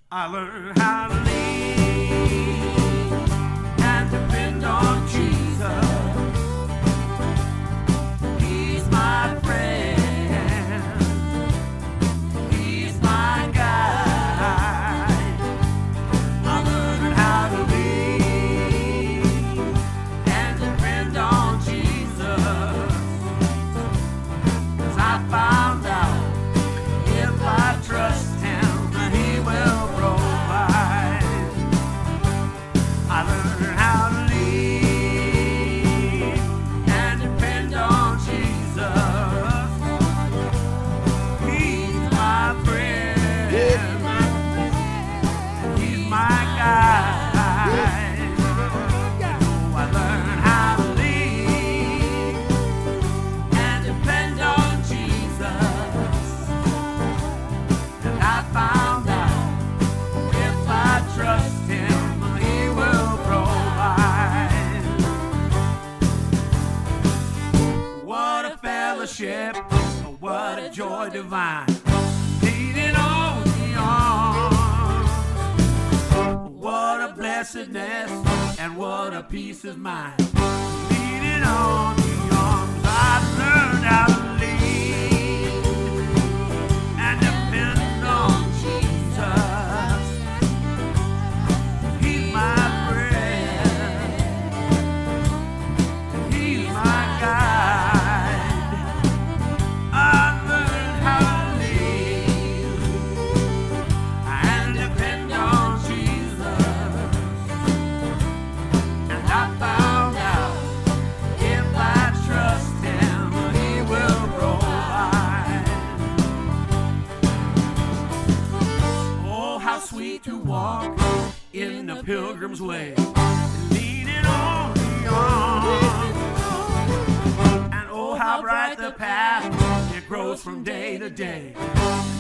I learned how to lean and depend on Jesus. He's my friend. He's my guide. I learned how to lean and depend on Jesus. 'Cause I found out if I trust Him, He will provide. I learned how to lean and depend on Jesus. He's my friend. He's my guide. Oh, I learned how to lean and depend on Jesus. And I found out if I trust Him, He will provide. What a fellowship, what a joy divine, leaning on the arms. What a blessedness and what a peace of mind, leaning on the arms. I've learned how to lean and depend on Jesus. He's my friend. He's my guide. I've learned how to lean and depend on Jesus. And I found out if I trust Him, He will provide. Oh, how sweet to walk in the Pilgrim's way, leaning on the arm. And oh, how bright the path, it grows from day to day.